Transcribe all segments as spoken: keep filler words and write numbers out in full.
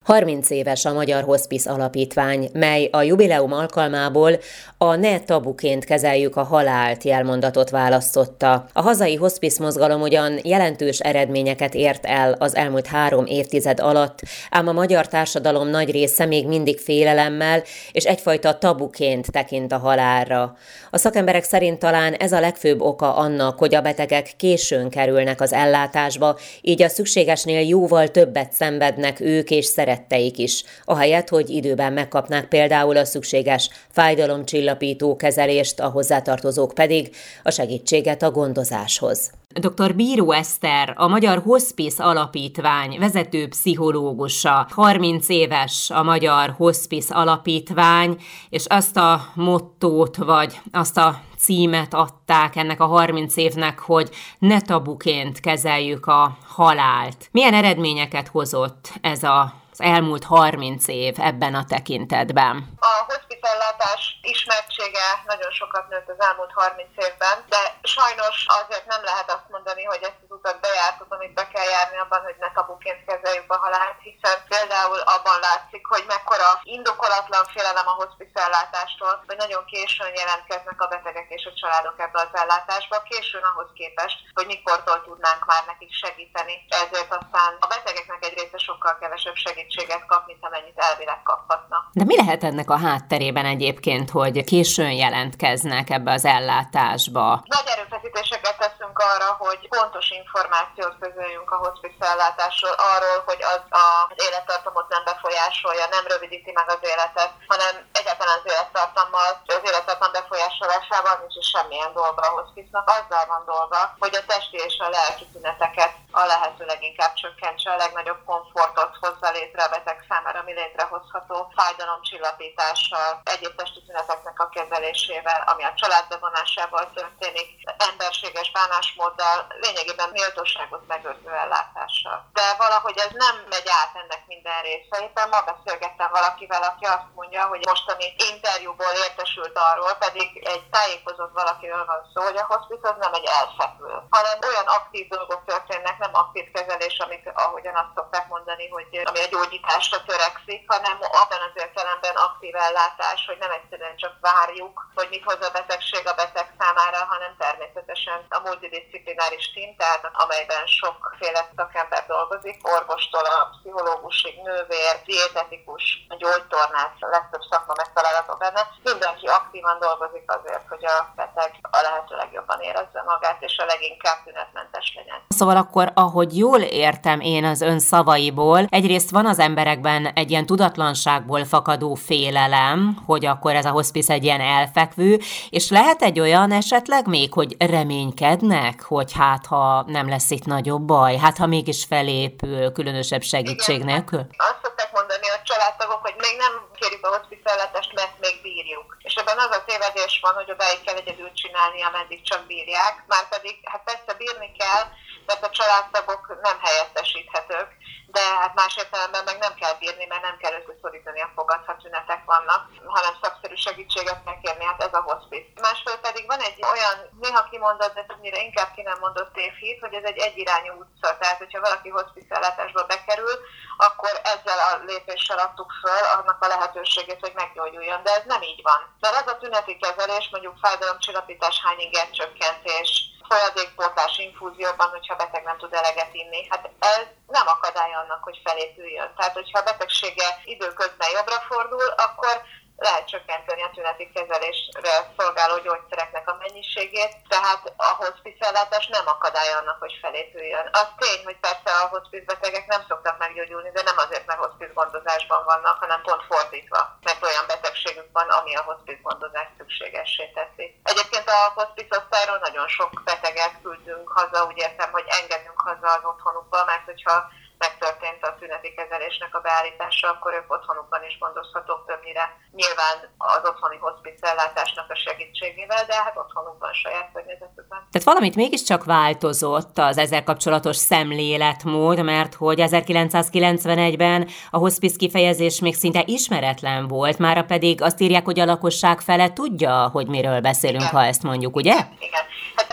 harminc éves a Magyar Hospice Alapítvány, mely a jubileum alkalmából a Ne tabuként kezeljük a halált jelmondatot választotta. A hazai hospice mozgalom ugyan jelentős eredményeket ért el az elmúlt három évtized alatt, ám a magyar társadalom nagy része még mindig félelemmel és egyfajta tabuként tekint a halálra. A szakemberek szerint talán ez a legfőbb oka annak, hogy a betegek későn kerülnek az ellátásba, így a szükségesnél jóval többet szenvednek ők és szeretteik is, ahelyett, hogy időben megkapnák például a szükséges fájdalomcsillapító kezelést, a hozzátartozók pedig a segítséget a gondozáshoz. doktor Bíró Eszter, a Magyar Hospice Alapítvány vezető pszichológusa. harminc éves a Magyar Hospice Alapítvány, és azt a mottót, vagy azt a címet adták ennek a harminc évnek, hogy ne tabuként kezeljük a halált. Milyen eredményeket hozott ez a az elmúlt harminc év ebben a tekintetben? A hospice ellátás ismertsége nagyon sokat nőtt az elmúlt harminc évben, de sajnos azért nem lehet azt mondani, hogy ezt az utat bejártuk, amit be kell járni abban, hogy ne tabuként kezeljük a halált, hiszen például abban látszik, hogy mekkora indokolatlan félelem a hospice ellátástól, hogy nagyon későn jelentkeznek a betegek és a családok ebbe az ellátásba, későn ahhoz képest, hogy mikortól tudnánk már nekik segíteni. Ezért aztán a betegeknek egy része sokkal kevesebb segítséget kap, mint amennyit elvileg kaphatnak. De mi lehet ennek a hátterében egyébként, hogy későn jelentkeznek ebbe az ellátásba? Nagy erőfeszítéseket teszünk arra, hogy pontos információt közöljünk a hospice ellátásról, arról, hogy az az élettartamot nem befolyásolja, nem rövidíti meg az életet, hanem egyáltalán az élettartammal, az élettartam befolyásolásával nincs is semmilyen dolga a hospice-nak. Azzal van dolga, hogy a testi és a lelki tüneteket a lehető leginkább csökkentse, a legnagyobb komfortot hozza létre a beteg számára, ami létrehozható fájdalomcsillapítással, egyéb testi tüneteknek a kezelésével, ami a család bevonásával történik, emberséges bánásmóddal, lényegében méltóságot megőrző ellátással. De valahogy ez nem megy át ennek minden része. Éppen ma beszélgettem valakivel, aki azt mondja, hogy mostani interjúból értesült arról, pedig egy tájékozott valakiről van szó, hogy a hospice az nem egy elfekvő, hanem olyan aktív dolgok történnek, nem aktív kezelés, amik, ahogyan azt szokták mondani, hogy ami a gyógyításra törekszik, hanem abban az értelemben aktív ellátás, hogy nem egyszerűen csak várjuk, hogy mit hoz a betegség a beteg számára, hanem természetesen a multidisciplináris tím, tehát amelyben sokféle szakember dolgozik, orvostól a pszichológusig, nővér, dietetikus, gyógytornász, legtöbb szakma megtalálható benne. Mindenki aktívan dolgozik azért, hogy a beteg a lehető legjobban érezze magát, és a leginkább tünetmentes legyen. Szóval akkor, ahogy jól értem én az ön szavaiból, egyrészt van az emberekben egy ilyen tudatlanságból fakadó félelem, hogy akkor ez a hospice egy ilyen elfekvő, és lehet egy olyan esetleg még, hogy reménykednek, hogy hát ha nem lesz itt nagyobb baj, hát ha mégis felépül különösebb segítség nélkül? Azt szokták mondani a családtagok, hogy még nem kérjük a hospice ellátást, mert még bírjuk. És ebben az a tévedés van, hogy odáig kell egyedül csinálni, ameddig csak bírják, már pedig hát persze bírni kell, mert a családtagok nem helyettesíthetők, de hát más értelemben meg nem kell bírni, mert nem kell összeszorítani a fogat, ha tünetek vannak, hanem szakszerű segítséget kell kérni, hát ez a hospice. Másfél pedig van egy olyan néha kimondott, de többnyire inkább ki nem mondott tévhit, hogy ez egy egyirányú utca, tehát hogyha valaki hospice ellátásba bekerül, akkor ezzel a lépéssel adtuk föl annak a lehetőségét, hogy meggyógyuljon, de ez nem így van. Mert az a tüneti kezelés, mondjuk fájdalomcsillapítás, hányingercsökkentés, folyadékpótlás infúzióban, hogyha a beteg nem tud eleget inni. Hát ez nem akadály annak, hogy felépüljön. Tehát, hogyha a betegsége időközben jobbra fordul, akkor lehet csökkenteni a tüneti kezelésre szolgáló gyógyszereknek a mennyiségét, tehát a hospice ellátás nem akadály annak, hogy felépüljön. Az tény, hogy persze a hospice betegek nem szoktak meggyógyulni, de nem azért, mert hospice gondozásban vannak, hanem pont fordítva, mert olyan betegségük van, ami a hospice gondozást szükségessé teszi. Egyébként a hospice osztályról nagyon sok beteget küldünk haza, úgy értem, hogy engedünk haza az otthonukba, mert hogyha megtörtént a tüneti kezelésnek a beállítása, akkor ők otthonukban is gondozhatók többnyire. Nyilván az otthoni hospice ellátásnak a segítségével, de hát otthonukban, saját környezetükben. Tehát valamit mégiscsak változott az ezzel kapcsolatos szemléletmód, mert hogy ezerkilencszázkilencvenegyben a hospice kifejezés még szinte ismeretlen volt, mára pedig azt írják, hogy a lakosság fele tudja, hogy miről beszélünk, igen, ha ezt mondjuk, ugye? Igen, igen. Hát mondtam, hogy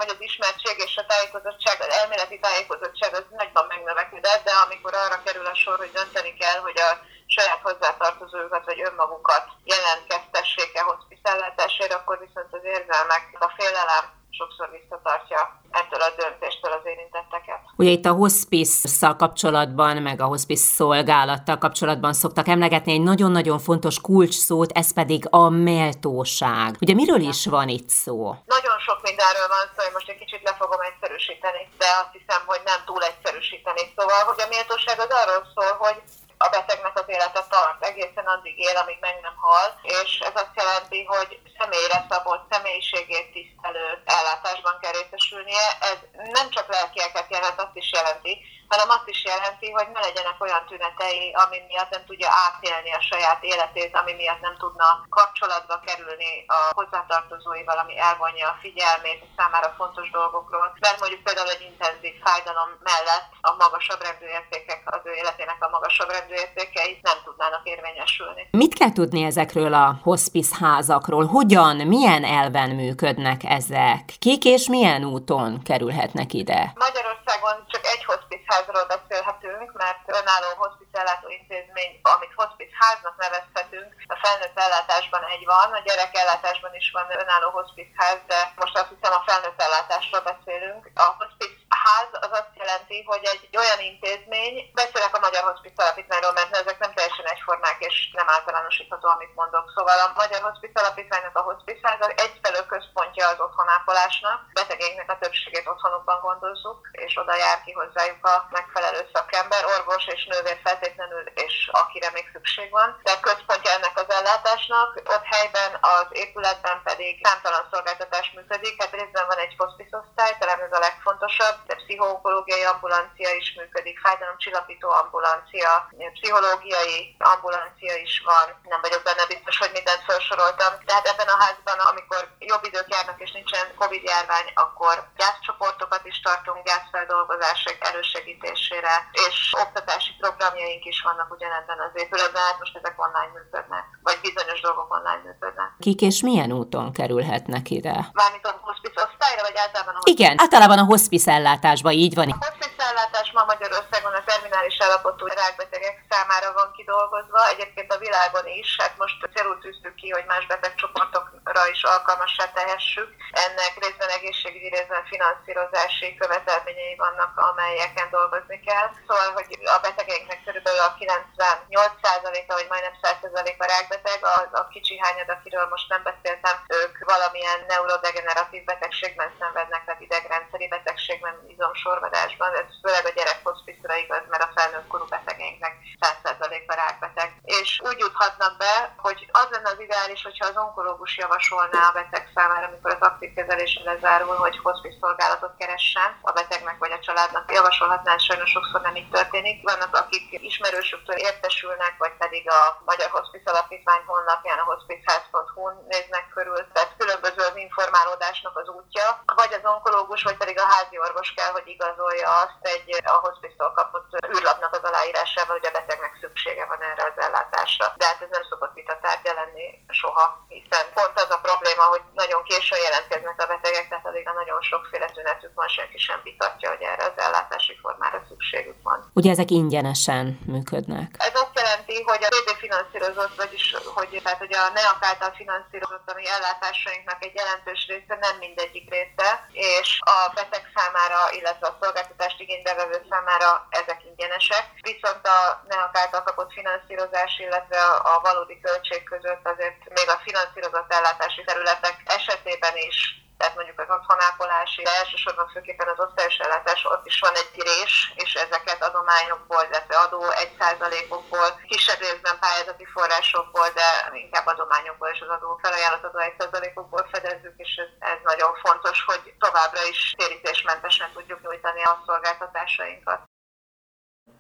hogy az ismertség és a tájékozottság, az elméleti tájékozottság az nagyban megnövekedett, de amikor arra kerül a sor, hogy dönteni kell, hogy a saját hozzátartozójukat vagy önmagukat jelentkeztessék-e hospice ellátásért, akkor viszont az érzelmek, a félelem sokszor visszatartja ettől a döntéstől az érintetteket. Ugye itt a hospice-szal kapcsolatban, meg a hospice szolgálattal kapcsolatban szoktak emlegetni egy nagyon-nagyon fontos kulcsszót, ez pedig a méltóság. Ugye miről is van itt szó? Nagyon sok mindenről van szó, hogy most egy kicsit le fogom egyszerűsíteni, de azt hiszem, hogy nem túl egyszerűsíteni. Szóval, hogy a méltóság az arról szól, hogy a betegnek az élete tart, egészen addig él, amíg meg nem hal, és ez azt jelenti, hogy személyre szabott, személyiségét tisztelő ellátásban kell részesülnie. Ez nem csak lelkieket jelent, azt is jelenti, hanem azt is jelenti, hogy ne legyenek olyan tünetei, ami miatt nem tudja átélni a saját életét, ami miatt nem tudna kapcsolatba kerülni a hozzátartozóival, ami elvonja a figyelmét a számára fontos dolgokról. Mert mondjuk például egy intenzív fájdalom mellett a magasabb rendű értékek, az ő életének a magasabb rendű értékei nem tudnának érvényesülni. Mit kell tudni ezekről a hospice házakról? Hogyan, milyen elven működnek ezek? Kik és milyen úton kerülhetnek ide? Magyarországon csak egy hospice házról beszélhetünk, mert önálló hospice ellátó intézmény, amit hospice háznak nevezhetünk, a felnőtt ellátásban egy van, a gyerek ellátásban is van önálló hospice ház, de most azt hiszem a felnőtt ellátásról beszélünk. A hospice ház az azt jelenti, hogy egy olyan intézmény, beszélek a Magyar Hospice Alapítványról, mert ezek nem teljesen egyformák és nem általánosítható, amit mondok. Szóval a Magyar Hospice Alapítványnak a hospice ház egyfelől központja az otthonápolásnak, betegeinknek a többségét otthonukban gondozzuk, és oda jár ki hozzájuk a megfelelő szakember, orvos és nővér feltétlenül, és akire még szükség van. De központja ennek az ellátásnak, ott helyben az épületben pedig számtalan szolgáltatás működik, hát részben van egy hospice osztály, talán ez a legfontosabb, de pszichoonkológiai ambulancia is működik, fájdalomcsillapító ambulancia, pszichológiai ambulancia is van, nem vagyok benne biztos, hogy mindent felsoroltam. Tehát ebben a házban, amikor jobb idők járnak és nincsen Covid járvány, akkor gyászcsoportokat is tartunk, gyászfeldolgozások elősegítésére, és oktatási programjaink is vannak ugyanebben az épületben, hát most ezek online működnek, vagy bizonyos dolgok online működnek. Kik és milyen úton kerülhetnek ide? Mármint a hospice osztályra, vagy általában a hospice? Igen, általában a hospice ellátásban így van. A hospice ellátás ma Magyarországon a terminális állapotú rákbetegek számára van kidolgozva, egyébként a világon is, hát most célul tűztük ki, hogy más betegcsoportokra is alkalmassá tehessük. Ennek részben egészségügyi, részben finanszírozási követelményei vannak, amelyeken dolgozni kell. Szóval, hogy a betegeinknek körülbelül a kilencvennyolc százaléka, vagy majdnem száz százaléka rákbeteg, az a kicsi hányad, akiről most nem beszéltem, ők valamilyen neurodegeneratív betegségben szenvednek, tehát idegrendszeri betegségben, izomsorvadásban, ez főleg a gyerek hospice-ra igaz, mert a felnőtt korú betegeinknek száz százaléka rákbeteg. És úgy juthatnak be, hogy az lenne az ideális, hogyha az onkológus javasolná a beteg számára, amikor az aktív kezelése lezárul, hogy hospice szolgálatot keressen a betegnek vagy a családnak. Javasolhatná, sajnos sokszor nem így történik. Vannak, akik ismerősöktől értesülnek, vagy pedig a Magyar Hospice Alapítvány honlapján, a hospiceház pont hu-n néznek körül. Tehát különböző az informálódásnak az útja. Vagy az onkológus, vagy pedig a házi orvos kell, hogy igazolja azt egy a hospice-tól kapott űrlapnak az aláírásával, hogy a betegnek szüksége van erre az ellátásra. De hát ez nem szokott vita tárgya lenni soha, hiszen pont az a probléma, hogy nagyon későn jelentkeznek a betegek, tehát addig a nagyon sokféle tünetük van, senki sem vitatja, hogy erre az ellátási formára szükségük van. Ugye ezek ingyenesen működnek? Ez azt jelenti, hogy a bé bé finanszírozott, vagyis hogy, tehát, hogy a NEAK által finanszírozott a mi ellátásainknak egy jelentős része, nem mindegyik része, és a beteg számára, illetve a szolgáltatást igénybevevő számára ezek ingyenesek. Viszont a NEAK által kapott finanszírozás, illetve a valódi költség között azért még a finanszírozott ellátási területek esetében is, tehát mondjuk az otthonápolási, de elsősorban főképpen az osztályos ellátás, ott is van egy rés, és ezeket adományokból, illetve adó egy százalékokból, kisebb részben pályázati forrásokból, de inkább adományokból és az adó felajánlott adó egy százalékokból fedezzük, és ez, ez nagyon fontos, hogy továbbra is térítésmentesen tudjuk nyújtani a szolgáltatásainkat.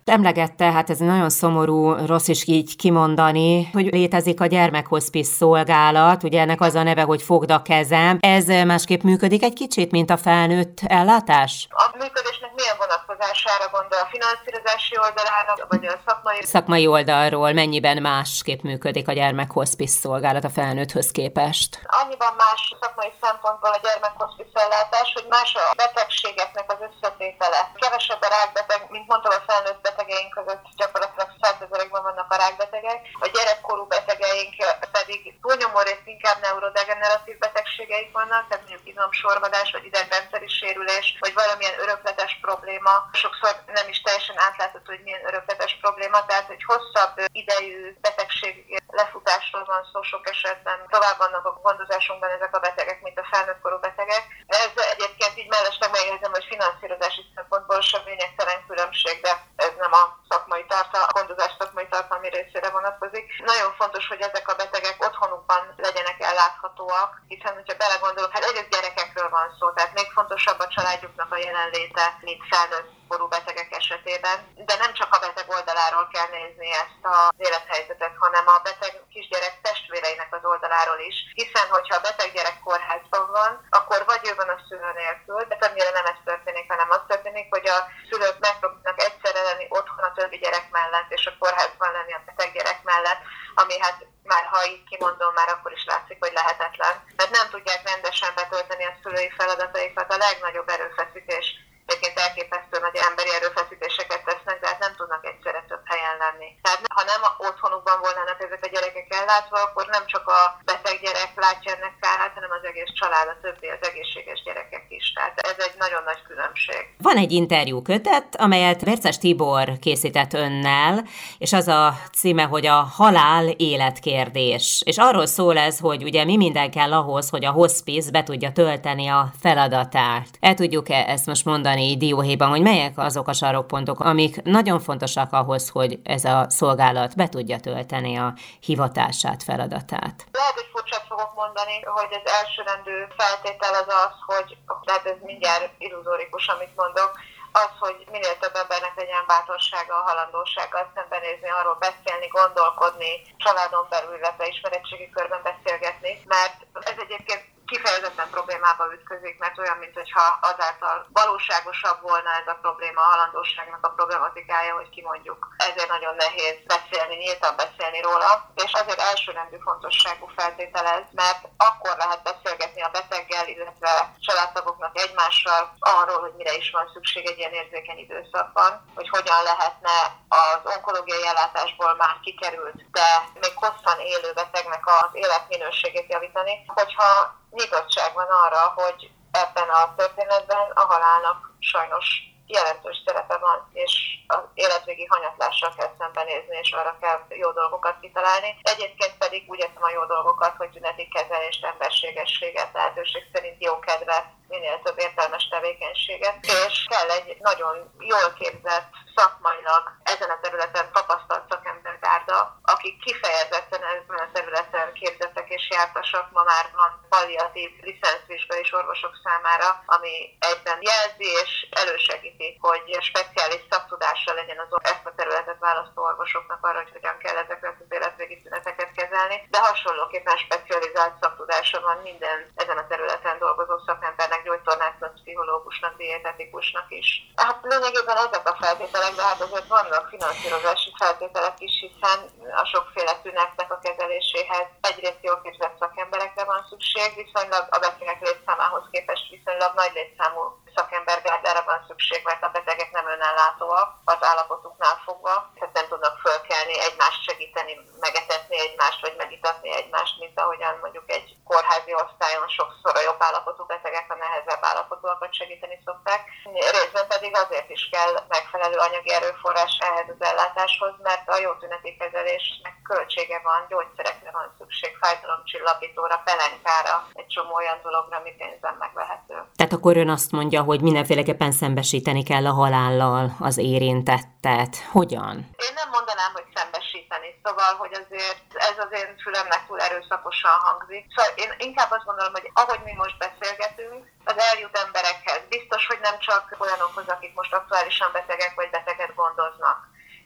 Emlegette, hát ez nagyon szomorú, rossz is így kimondani, hogy létezik a gyermekhospice szolgálat, ugye ennek az a neve, hogy fogd a kezem. Ez másképp működik egy kicsit, mint a felnőtt ellátás? A működésnek milyen vonatkozására gondol? A finanszírozási oldalára, vagy a szakmai? Szakmai oldalról mennyiben másképp működik a gyermekhospice szolgálat a felnőtthöz képest? Annyiban más szakmai szempontból a gyermekhospice ellátás, hogy más a betegségeknek az összetétele. Kevesebb a rákbeteg, mint mondtam, a felnőtt betegeink között gyakorlatilag százezerekben vannak a rákbetegek. A gyerekkorú betegeink pedig túlnyomó részt inkább neurodegeneratív betegségeik vannak, tehát mondjuk izomsorvadás, vagy idegrendszeri sérülés, vagy valamilyen örökletes probléma. Sokszor nem is teljesen átlátható, hogy milyen örökletes probléma, tehát hogy hosszabb idejű betegség lefutásról van szó sok esetben. Tovább vannak a gondozásunkban ezek a betegek, mint a felnőttkorú betegek. Ez egyébként így mellesleg megjegyzem, hogy finanszírozási szempontból sem lényegtelen különbség, de ez nem a szakmai tartalma, a gondozás szakmai tartalmi részére vonatkozik. Nagyon fontos, hogy ezek a betegek otthonukban legyenek elláthatóak, hiszen, hogyha belegondolok, hát egész gyerekekről van szó, tehát még fontosabb a családjuknak a jelenléte, mint felnőtt korú betegek esetében, de nem csak a beteg oldaláról kell nézni ezt az élethelyzetet, hanem a beteg kisgyerek testvéreinek az oldaláról is, hiszen hogyha a beteg gyerek kórházban van, akkor vagy ő van a szülő nélkül, de többnyire nem ez történik, hanem az történik, hogy a szülők megpróbálnak egyszerre lenni otthon a többi gyerek mellett, és a kórházban lenni a beteg gyerek mellett, ami hát már ha így kimondom, már akkor is látszik, hogy lehetetlen. Mert nem tudják rendesen betölteni a szülői feladataikat, a legnagyobb erőfeszítés. Egyébként elképesztő nagy emberi erőfeszítéseket tesznek, de hát nem tudnak egyszerre több helyen lenni. Tehát ha nem otthonukban volnának ezek a gyerekek ellátva, akkor nem csak a beteg gyerek látja ennek kárát, hanem az egész család, a többi, az egészséges gyerekek is. Tehát ez egy nagyon nagy különbség. Van egy interjú kötet, amelyet Verces Tibor készített önnel, és az a címe, hogy a halál életkérdés. És arról szól ez, hogy ugye mi minden kell ahhoz, hogy a hospice be tudja tölteni a feladatát. El tudjuk-e ezt most mondani dióhéjban, hogy melyek azok a sarokpontok, amik nagyon fontosak ahhoz, hogy ez a szolgálat be tudja tölteni a hivatását, feladatát? Lehet, hogy furcsát fogok mondani, hogy az elsőrendű feltétel az az, hogy, tehát ez mindjárt illuzórikus, amit mondok, az, hogy minél több embernek legyen bátorsága a halandósággal szembenézni, arról beszélni, gondolkodni, családon belül, illetve ismeretségi körben beszélgetni, mert ez egyébként kifejezetten problémába ütközik, mert olyan, mintha azáltal valóságosabb volna ez a probléma, a halandóságnak a problematikája, hogy kimondjuk. Ezért nagyon nehéz beszélni, nyíltan beszélni róla, és azért elsőrendű fontosságú feltétel ez, mert akkor lehet beszélgetni a beteggel, illetve családtagoknak egymással arról, hogy mire is van szükség egy ilyen érzékeny időszakban, hogy hogyan lehetne az onkológiai ellátásból már kikerült, de még hosszan élő betegnek az életminőségét javítani, hogyha nyitottság van arra, hogy ebben a történetben a halálnak sajnos jelentős szerepe van, és az életvégi hanyatlással kell szembenézni, és arra kell jó dolgokat kitalálni. Egyébként pedig úgy értem a jó dolgokat, hogy tüneti kezelést, emberségességet, lehetőség szerint jó kedvet, minél több értelmes tevékenységet, és kell egy nagyon jól képzett, szakmailag ezen a területen tapasztalt szakembergárda, akik kifejezetten ezen a területen képzettek és jártasak. Ma már van palliatív licencvizsgai orvosok számára, ami egyben jelzi és elősegíti, hogy speciális szaktudással legyen az ezt a területet választó orvosoknak arra, hogy hogyan kell ezeket az életvégi tüneteket kezelni, de hasonlóképpen specializált szaktudása van minden ezen a területen dolgozó szakembernek, gyógytornásznak, pszichológusnak, dietetikusnak is. Hát lényegében ezek a feltételek, de hát azért vannak finanszírozási feltételek is, hiszen a sokféle tünetnek a kezeléséhez egyrészt jól képzett szakemberekre van szükség, viszonylag a betegek létszámához képest viszonylag nagy létszámú szakembergárdára van szükség, mert a betegek nem önellátóak az állapotuknál fogva, tehát nem tudnak fölkelni, egymást segíteni, megetetni egymást, vagy megitatni egymást, mint ahogyan mondjuk egy kórházi osztályon sokszor a jobb állapotú betegek a nehezebb állapotúakat segíteni szokták. Részben pedig azért is kell megfelelő anyagi erőforrás ehhez az ellátáshoz, mert a jó tüneti kezelésnek költsége van, gyógyszerekre van szükség, fájdalomcsillapítóra, pelenkára, egy csomó olyan dologra, ami pénzben megvehető. Tehát akkor ön azt mondja, hogy mindenféleképpen szembesíteni kell a halállal az érintettet. Hogyan? Én nem mondanám, hogy szembesíteni, szóval, hogy azért ez az én fülemnek túl erőszakosan hangzik. Szóval én inkább azt gondolom, hogy ahogy mi most beszélgetünk, az eljut emberekhez. Biztos, hogy nem csak olyanokhoz, akik most aktuálisan betegek vagy beteget gondoznak.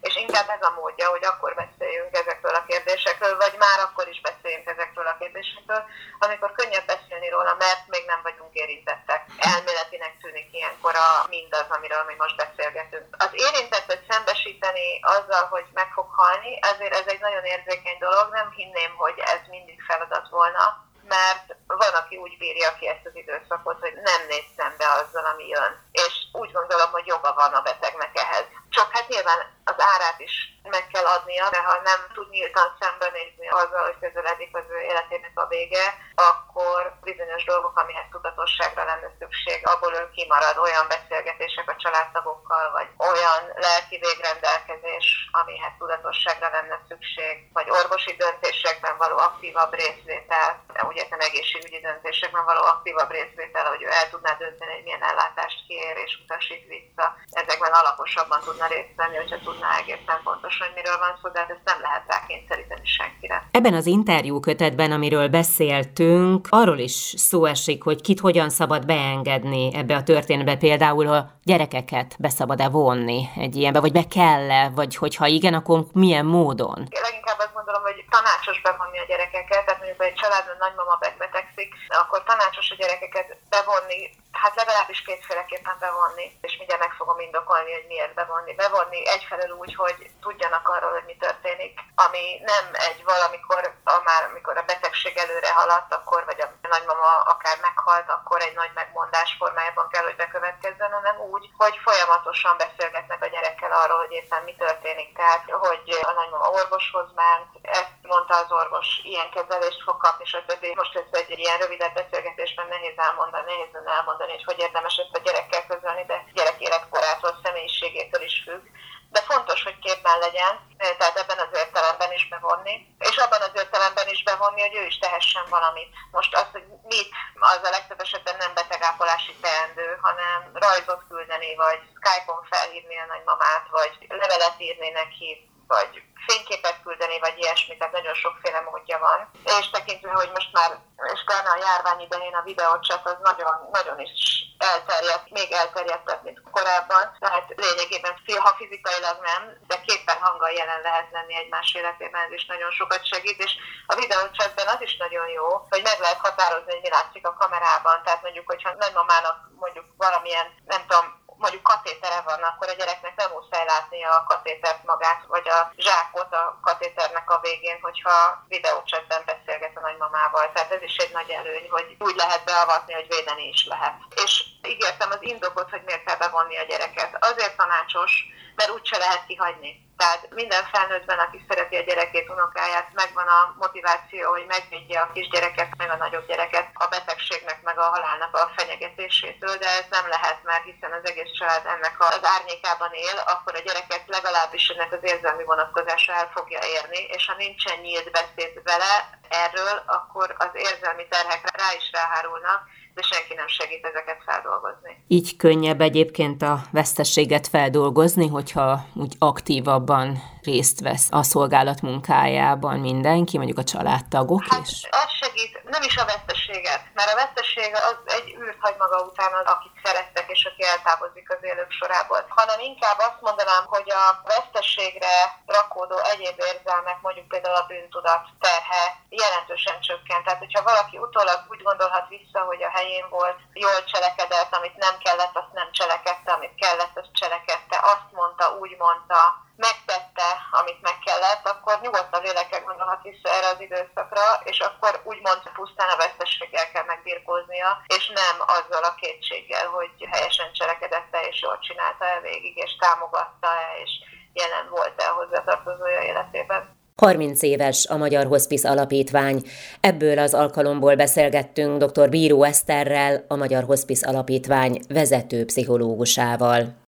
és inkább ez a módja, hogy akkor beszéljünk ezekről a kérdésekről, vagy már akkor is beszéljünk ezekről a kérdésekről, amikor könnyebb beszélni róla, mert még nem vagyunk érintettek. Elméletinek tűnik ilyenkor a mindaz, amiről mi most beszélgetünk. Az érintettet szembesíteni azzal, hogy meg fog halni, ezért ez egy nagyon érzékeny dolog, nem hinném, hogy ez mindig feladat volna, mert van, aki úgy bírja ki ezt az időszakot, hogy nem néz szembe azzal, ami jön. És úgy gondolom, hogy joga van a betegnek ehhez. Csak hát nyilván az árát is meg kell adnia, mert ha nem tud nyíltan szembenézni azzal, hogy közeledik az ő életének a vége, akkor bizonyos dolgok, amihez tudatosságra lenne szükség, abból ő kimarad, olyan beszélgetések a családtagokkal, vagy olyan lelki végrendelkezés, amihez tudatosságra lenne szükség, vagy orvosi döntésekben való aktívabb részvétel, ugye nem egészségügyi döntésekben való aktívabb részvétel, hogy ő el tudná dönteni, hogy milyen ellátást kér és utasít vissza. Ezekben alaposabban tudna részt venni, hogyha tudná egészen pontosan, hogy miről van szó, de hát ezt nem lehet rákényszeríteni senkire. Ebben az interjú kötetben, amiről beszéltünk, arról is szó esik, hogy kit hogyan szabad beengedni ebbe a történetbe, például a gyerekeket be szabad-e vonni egy ilyenbe, vagy be kell-e, vagy hogyha igen, akkor milyen módon? Leginkább azt gondolom, hogy tanácsos bevonni a gyerekeket, tehát mondjuk, hogy egy családban nagymama megbetegszik, akkor tanácsos a gyerekeket bevonni, hát legalábbis kétféleképpen bevonni, és mindjárt meg fogom indokolni, hogy miért bevonni. Bevonni egyfelől úgy, hogy tudjanak arról, hogy mi történik, ami nem egy valamikor, a már amikor a betegség előre haladt, akkor, vagy a nagymama akár meghalt, akkor egy nagy megmondás formájában kell, hogy bekövetkezzen, hanem úgy, hogy folyamatosan beszélgetnek a gyerekkel arról, hogy éppen mi történik. Tehát, hogy a nagymama orvoshoz ment, ezt mondta az orvos, ilyen kezelést fog kapni, stb. Most ez egy ilyen rövidebb beszélgetésben nehéz elmondani, nehéz elmondani, hogy hogy érdemes ezt a gyerekkel közölni, de gyerek életkorától, személyiségétől is függ. De fontos, hogy képben legyen, tehát ebben az értelemben is bevonni, és abban az értelemben is bevonni, hogy ő is tehessen valamit. Most az, hogy mit, az a legtöbb esetben nem betegápolási teendő, hanem rajzot küldeni, vagy Skype-on felhívni a nagymamát, vagy levelet írni neki, vagy fényképet küldeni, vagy ilyesmi, tehát nagyon sokféle módja van. És tekintve, hogy most már, és pláne a járvány idején a videóchat az nagyon, nagyon is elterjedt, még elterjedtebb, mint korábban. Tehát lényegében, ha fizikailag nem, de képen hanggal jelen lehet lenni egymás életében, ez is nagyon sokat segít, és a videóchatben az is nagyon jó, hogy meg lehet határozni, hogy mi látszik a kamerában. Tehát mondjuk, hogyha nagymamának mondjuk valamilyen, nem tudom, mondjuk katétere van, akkor a gyereknek nem muszáj látnia a katétert magát, vagy a zsákot a katéternek a végén, hogyha videóchatben beszélget a nagymamával. Tehát ez is egy nagy előny, hogy úgy lehet beavatni, hogy védeni is lehet. És ígértem az indokot, hogy miért kell bevonni a gyereket. Azért tanácsos, mert úgyse lehet kihagyni. Tehát minden felnőttben, aki szereti a gyerekét, unokáját, megvan a motiváció, hogy megvédje a kisgyereket, meg a nagyobb gyereket a betegségnek, meg a halálnak a fenyegetésétől, de ez nem lehet, mert hiszen az egész család ennek az árnyékában él, akkor a gyereket legalábbis ennek az érzelmi vonatkozása el fogja érni, és ha nincsen nyílt beszéd vele erről, akkor az érzelmi terhek rá is ráhárulnak, de senki nem segít ezeket feldolgozni. Így könnyebb egyébként a veszteséget feldolgozni, hogyha úgy aktívabban részt vesz a szolgálat munkájában mindenki, mondjuk a családtagok hát, is? Az segít, nem is a veszteséget, mert a veszteség az egy űrt hagy maga után az, akit szerettek, és aki eltávozik az élők sorából, hanem inkább azt mondanám, hogy a veszteségre rakódó egyéb érzelmek, mondjuk például a bűntudat terhe jelentősen csökkent. Tehát, hogyha valaki utólag úgy gondolhat vissza, hogy a helyén volt, jól cselekedett, amit nem kellett, azt nem cselekedte, amit kellett, azt cselekedte, azt mondta, úgy mondta, megtette, amit meg kellett, akkor nyugodtan lélekkel gondolhat vissza erre az időszakra, és akkor úgymond pusztán a vesztességgel kell megbirkóznia, és nem azzal a kétséggel, hogy helyesen cselekedette, és jól csinálta-e végig, és támogatta-e, és jelen volt-e a hozzátartozója életében. harminc éves a Magyar Hospice Alapítvány. Ebből az alkalomból beszélgettünk dr. Bíró Eszterrel, a Magyar Hospice Alapítvány vezető pszichológusával.